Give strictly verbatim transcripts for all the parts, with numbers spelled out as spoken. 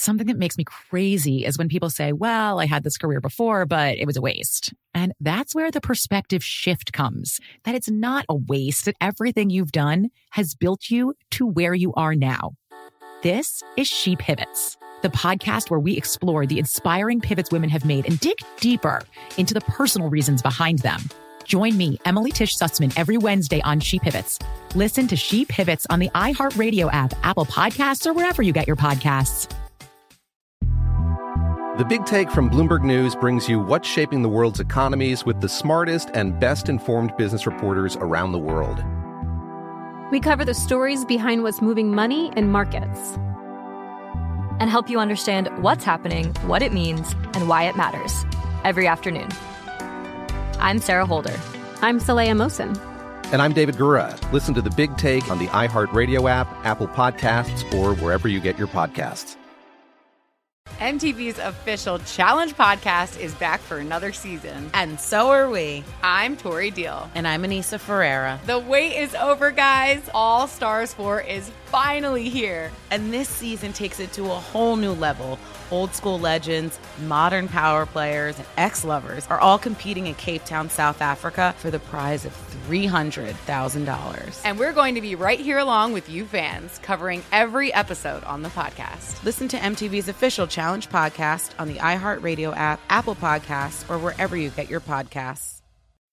Something that makes me crazy is when people say, well, I had this career before, but it was a waste. And that's where the perspective shift comes, that it's not a waste, that everything you've done has built you to where you are now. This is She Pivots, the podcast where we explore the inspiring pivots women have made and dig deeper into the personal reasons behind them. Join me, Emily Tish Sussman, every Wednesday on She Pivots. Listen to She Pivots on the iHeartRadio app, Apple Podcasts, or wherever you get your podcasts. The Big Take from Bloomberg News brings you what's shaping the world's economies with the smartest and best-informed business reporters around the world. We cover the stories behind what's moving money and markets, and help you understand what's happening, what it means, and why it matters every afternoon. I'm Sarah Holder. I'm Saleha Mohsin. And I'm David Gura. Listen to The Big Take on the iHeartRadio app, Apple Podcasts, or wherever you get your podcasts. M T V's official Challenge podcast is back for another season. And so are we. I'm Tori Deal. And I'm Anissa Ferreira. The wait is over, guys. All Stars four is finally here. And this season takes it to a whole new level. Old school legends, modern power players, and ex-lovers are all competing in Cape Town, South Africa for the prize of three hundred thousand dollars. And we're going to be right here along with you fans, covering every episode on the podcast. Listen to M T V's official Challenge podcast on the iHeartRadio app, Apple Podcasts, or wherever you get your podcasts.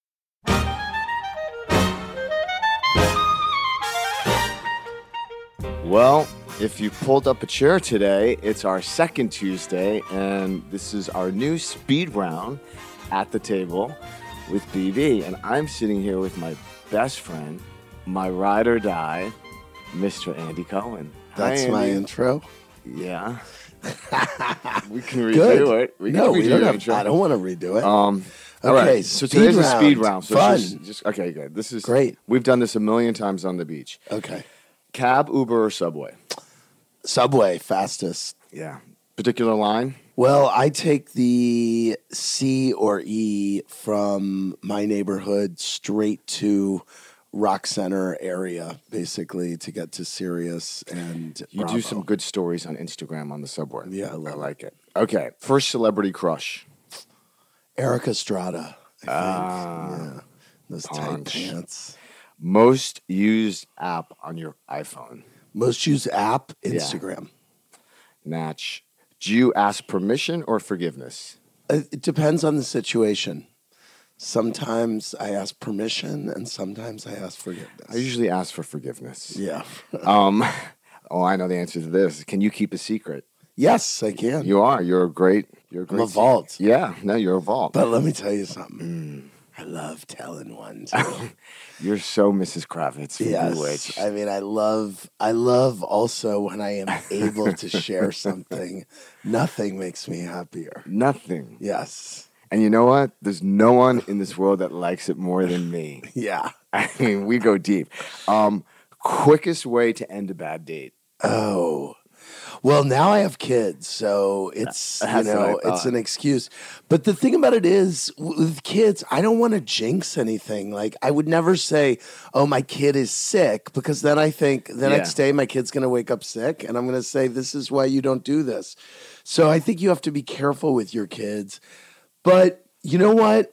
Well, if you pulled up a chair today, it's our second Tuesday, and this is our new speed round at the table with B B. And I'm sitting here with my best friend, my ride or die, Mister Andy Cohen. That's Hi, my Andy. intro? Yeah. We can redo Good. it. We can no, redo we don't your have, intro. I don't want to redo it. Um, okay, all right. So speed today's round. a speed round. So Fun. Just, just, okay, good. This is great. We've done this a million times on the beach. Okay. Cab, Uber, or Subway? Subway, fastest. Yeah. Particular line? Well, I take the C or E from my neighborhood straight to Rock Center area, basically, to get to Sirius and You Bravo. do some good stories on Instagram on the subway. Yeah, I love I like it. Okay. First celebrity crush. Eric Estrada, I think. Ah, yeah. Those punch. tight pants. Most used app on your iPhone. Most used app, Instagram. Natch. Do you ask permission or forgiveness? It it depends on the situation. Sometimes I ask permission, and sometimes I ask forgiveness. I usually ask for forgiveness. Yeah. um. Oh, I know the answer to this. Can you keep a secret? Yes, I can. You are. You're a great. You're a I'm great. a vault. se- Yeah. No, you're a vault. But let me tell you something. I love telling one too. You're so Missus Kravitz. From Yes. Bewitched. I mean, I love, I love also when I am able to share something. Nothing makes me happier. Nothing. Yes. And you know what? There's no one in this world that likes it more than me. Yeah. I mean, we go deep. Um, quickest way to end a bad date. Oh. Well, now I have kids, so it's, you That's what I know, it's thought. an excuse. But the thing about it is, w- with kids, I don't want to jinx anything. Like, I would never say, oh, my kid is sick, because then I think the Yeah. next day my kid's going to wake up sick, and I'm going to say, this is why you don't do this. So I think you have to be careful with your kids. But you know what?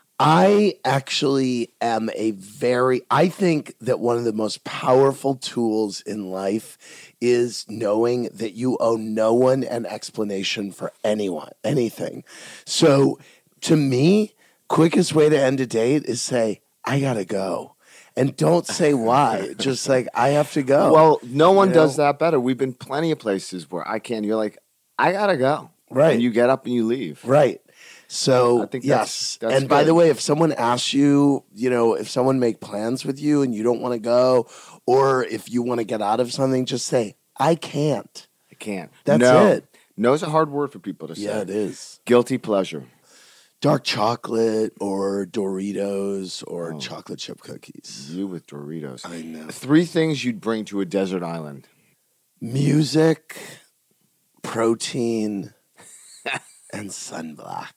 I actually am a very, I think that one of the most powerful tools in life is knowing that you owe no one an explanation for anyone, anything. So to me, quickest way to end a date is say, I gotta go. And don't say why. Just like, I have to go. Well, no one You does know? that better. We've been plenty of places where I can. You're like, I gotta go. Right. And you get up and you leave. Right. So, I think that's- yes. that's and by good. the way, if someone asks you, you know, if someone make plans with you and you don't want to go, or if you want to get out of something, just say, I can't. I can't. That's no. it. No is a hard word for people to say. Yeah, it is. Guilty pleasure. Dark chocolate or Doritos or Oh. chocolate chip cookies. You with Doritos. I know. Three things you'd bring to a desert island. Music, protein, and sunblock.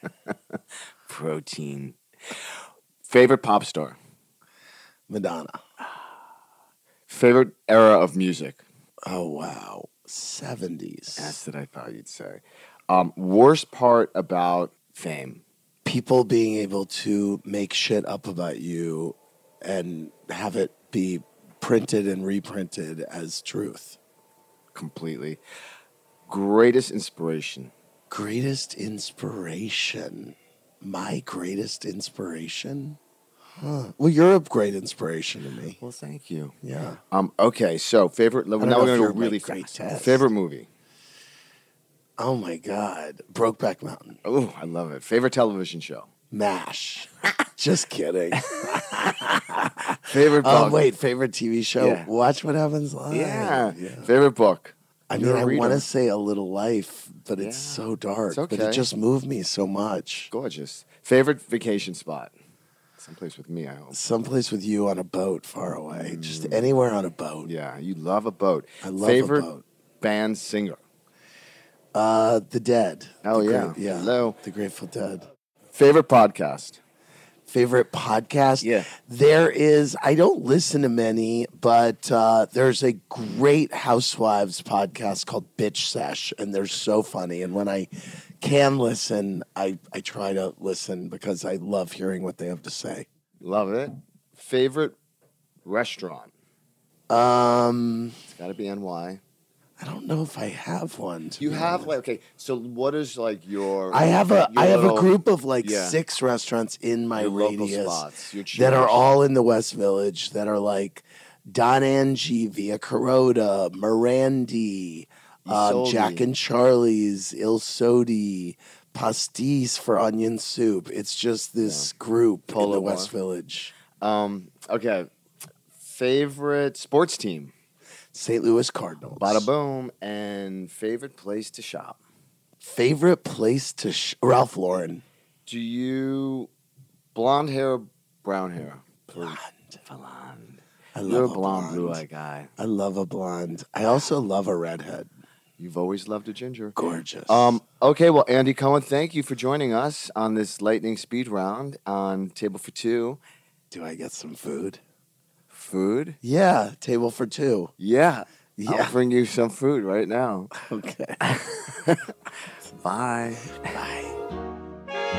Protein. Favorite pop star. Madonna. Favorite era of music. Oh, wow. seventies. That's what I thought you'd say. Um, worst part about fame? People being able to make shit up about you and have it be printed and reprinted as truth. Completely. Greatest inspiration? Greatest inspiration? My greatest inspiration? Huh. Well, you're a great inspiration to me. Well, thank you. Yeah. Um. Okay, so favorite... Now we're know if going to you're go really my great fast. test. Favorite movie? Oh, my God. Brokeback Mountain. Oh, I love it. Favorite television show? MASH. Just kidding. Favorite Oh, book? wait. Favorite T V show? Yeah. Watch What Happens Live. Yeah. Yeah. Favorite book? I You're mean, a I reader. want to say A Little Life, but Yeah. it's so dark. It's okay. But it just moved me so much. Gorgeous. Favorite vacation spot? Someplace with me, I hope. Someplace with you on a boat far away. Just anywhere on a boat. Yeah, you love a boat. I love Favorite a boat. band singer? Uh, The Dead. Oh, The yeah. Great- yeah. Hello. The Grateful Dead. Favorite podcast? Favorite podcast? Yeah. There is, I don't listen to many, but uh, there's a great Housewives podcast called Bitch Sesh, and they're so funny. And when I can listen, I, I try to listen because I love hearing what they have to say. Love it. Favorite restaurant? Um, It's got to be N Y. I don't know if I have one. to You be have honest. like okay. So what is like your? I have a your I have little- a group of like yeah. six restaurants in my Your local radius spots, your that are cheers. all in the West Village that are like Don Angie, Via Carota, Morandi, um, Isolde. Jack and Charlie's, Il Sodi, Pastis for onion soup. It's just this group in Polo the bar. West Village. Um. Okay. Favorite sports team? Saint Louis Cardinals. Bada boom. And favorite place to shop? Favorite place to sh- Ralph Lauren. Do you blonde hair, or brown hair? Blonde. Blonde. I love You're a a blonde, blonde. blue-eyed guy. I love a blonde. I also love a redhead. You've always loved a ginger. Gorgeous. Um. Okay. Well, Andy Cohen, thank you for joining us on this lightning speed round on Table for Two. Do I get some food? Food? Yeah, table for two. Yeah. Yeah. I'll bring you some food right now. Okay. Bye. Bye.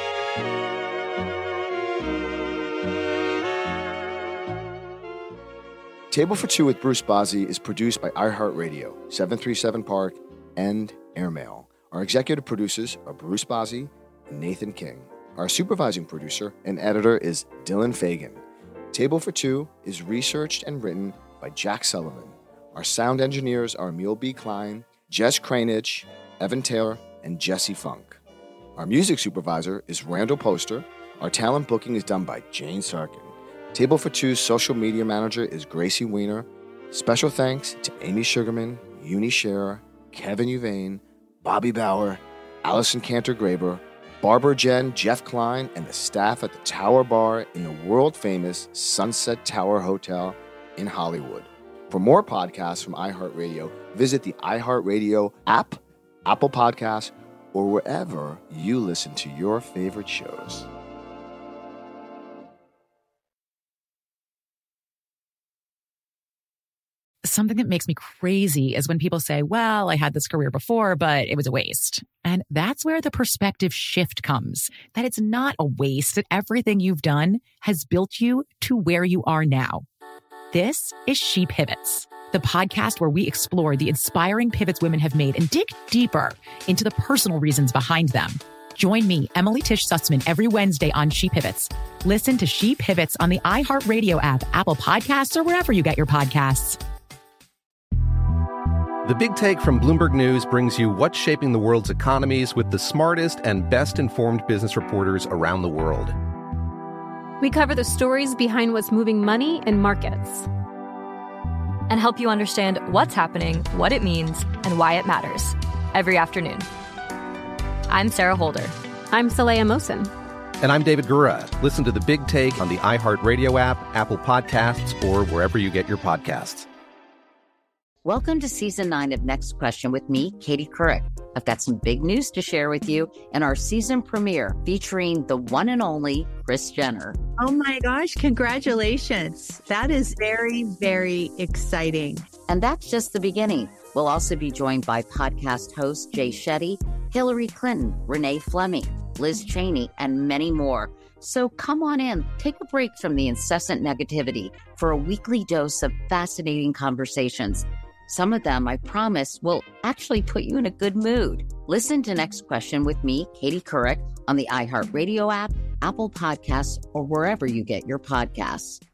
Table for Two with Bruce Bozzi is produced by iHeartRadio, seven thirty-seven Park, and Airmail. Our executive producers are Bruce Bozzi and Nathan King. Our supervising producer and editor is Dylan Fagan. Table for Two is researched and written by Jack Sullivan. Our sound engineers are Emil B. Klein, Jess Cranage, Evan Taylor, and Jesse Funk. Our music supervisor is Randall Poster. Our talent booking is done by Jane Sarkin. Table for Two's social media manager is Gracie Weiner. Special thanks to Amy Sugarman, Uni Scherer, Kevin Uvain, Bobby Bauer, Allison Cantor-Graber, Barbara Jen, Jeff Klein, and the staff at the Tower Bar in the world-famous Sunset Tower Hotel in Hollywood. For more podcasts from iHeartRadio, visit the iHeartRadio app, Apple Podcasts, or wherever you listen to your favorite shows. Something that makes me crazy is when people say, well, I had this career before, but it was a waste. And that's where the perspective shift comes, that it's not a waste, that everything you've done has built you to where you are now. This is She Pivots, the podcast where we explore the inspiring pivots women have made and dig deeper into the personal reasons behind them. Join me, Emily Tish Sussman, every Wednesday on She Pivots. Listen to She Pivots on the iHeartRadio app, Apple Podcasts, or wherever you get your podcasts. The Big Take from Bloomberg News brings you what's shaping the world's economies with the smartest and best-informed business reporters around the world. We cover the stories behind what's moving money and markets. And help you understand what's happening, what it means, and why it matters every afternoon. I'm Sarah Holder. I'm Saleha Mohsin. And I'm David Gura. Listen to The Big Take on the iHeartRadio app, Apple Podcasts, or wherever you get your podcasts. Welcome to season nine of Next Question with me, Katie Couric. I've got some big news to share with you in our season premiere featuring the one and only Kris Jenner. Oh my gosh, congratulations. That is very, very exciting. And that's just the beginning. We'll also be joined by podcast hosts Jay Shetty, Hillary Clinton, Renee Fleming, Liz Cheney, and many more. So come on in, take a break from the incessant negativity for a weekly dose of fascinating conversations. Some of them, I promise, will actually put you in a good mood. Listen to Next Question with me, Katie Couric, on the iHeartRadio app, Apple Podcasts, or wherever you get your podcasts.